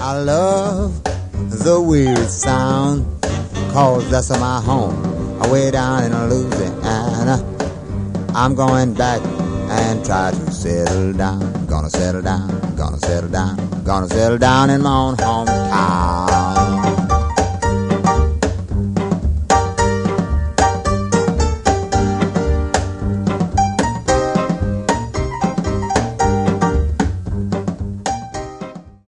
I love the weird sound, 'cause that's my home, way down in Louisiana. I'm going back and try to settle down. Gonna settle down, gonna settle down, gonna settle down in my own hometown.